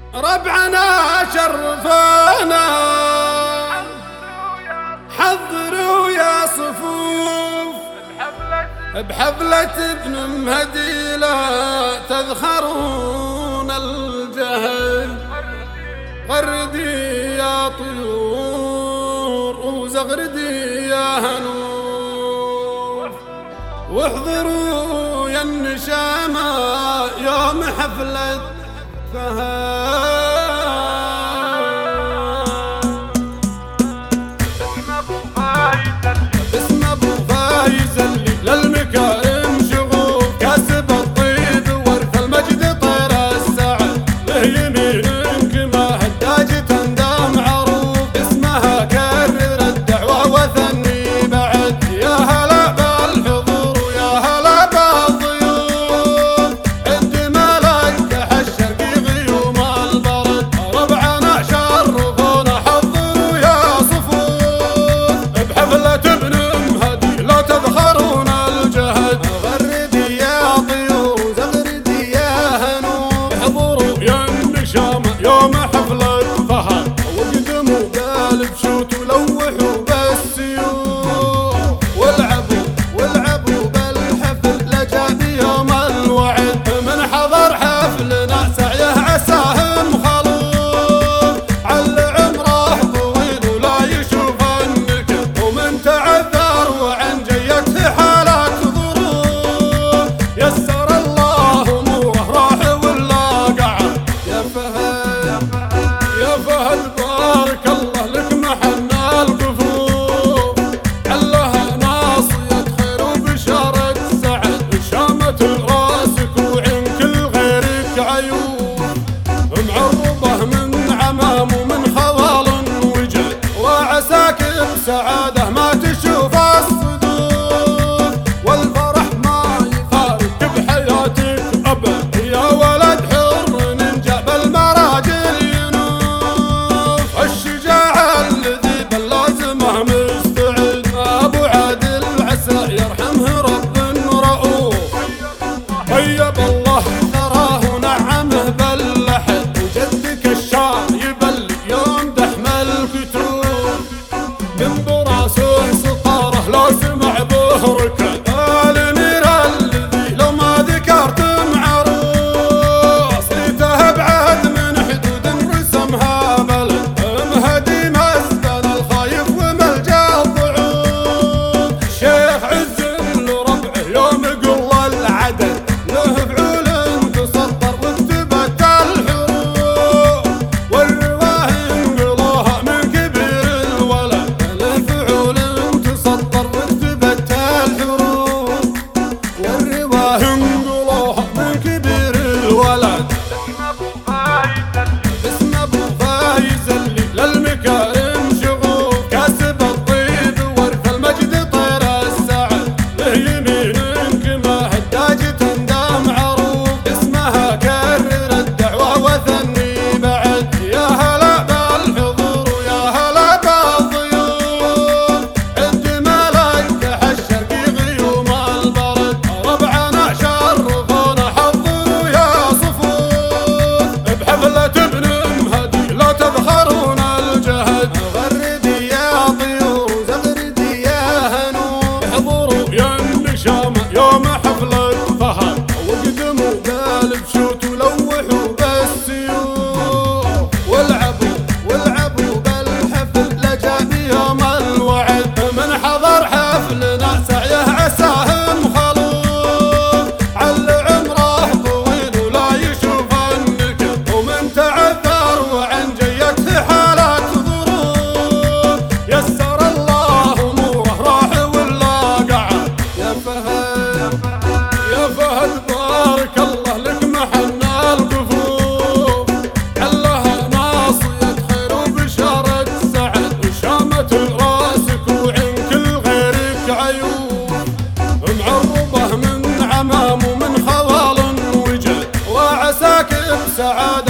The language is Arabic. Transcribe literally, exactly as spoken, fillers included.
ربعنا شرفنا، حضروا يا صفوف بحفلة ابن مهدي لا تذخرون الجهل. غردي يا طيور وزغردي يا هنوف، واحضروا يا النشامة يوم حفلة فهد. اسم ابو فايز اللي للمكارم شغوف، كاسب الطيب ورث المجد طير السعد، له يمين كما هداج تندام عروف، اسمها كرر الدعوة وثني بعد. يا هلا بالحضور ويا هلا بالضيوف، عد ملك الشرقي غيوم البرد. ربعنا شرفونا حضروا يا صفوف بحفلة ابن مهدي لا تذخرون الجهد. غردي يا طيور زغردي يا هنوف، احضروا يا النشامة يوم حفلة فهد، وقدموا قالب شوت ولوحوا بالسيوف، والعبوا والعبوا بالحفل لجا بيوم الوعد. من حضر حفلنا سعيه عساهم خلوف، عل عمره طويل ولا يشوف النكد، ومن تعذر وعن جيته حالات ظروف، يسر الله اموره راح ولا قعد. يا فهد يا فهد بارك الله لك محن الكفوف، علها ناصية خير وبشارة سعد، شامة راسك وعين كل غيرك عيوب، معربه من عمام ومن خوال وجد، وعساك بسعاده ما تشوف الصدور، والفرح ما يفارق بحياتك ابد. يا ولد حر ننجى بالمراجل ينوف، الشجاع الذي باللازمه مستعد، ابو عادل عسى يرحمه رب رؤوف، طيب الله ثراه ونعمه باللحد، وجدك الشايب اللي يوم تحمل كتوب، من براسه سطاره لو سمع به ركض، الامير الذي لو ما ذكرت معروف، صيته بعد من حدود رسمها بلد، مهدي مسكن الخايف وملجا الضعوف، شيخ عز لربعه يوم قل العدد، له فعول تسطر واكتبت الحروف، والرواه انقلوها من كبير الولد، له فعول تسطر واكتبت الحروف، والرواه انقلوها من كبير الولد. اسم ابو فايز اللي للمكارم شغوف، كاسب الطيب ورث المجد طير السعد، له يمين كما هداج تندام عروف، اسمها كرر الدعوة وثني بعد. يا هلا بالحضور ويا هلا بالضيوف، عد ملك الشرقي غيوم البرد. ربعنا شرفونا حضروا يا صفوف بحفلة ابن مهدي لا تذخرون الجهد. غردي يا طيور زغردي يا هنوف، احضروا يا النشامة يوم حفلة فهد، وقدموا قالب شوت ولوحوا بالسيوف، والعبوا والعبوا بالحفل لجا بيوم الوعد. من حضر حفلنا سعيه عساهم خلوف، عل عمره طويل ولا يشوف النكد، ومن تعذر وعن جيته حالات ظروف، يسر الله اموره راح ولا قعد. يا فهد يا فهد بارك الله لك محن الكفوف، علها ناصية خير وبشارة سعد، شامة راسك وعين كل غيرك عيوب، معربه من عمام ومن خوال وجد، وعساك بسعادة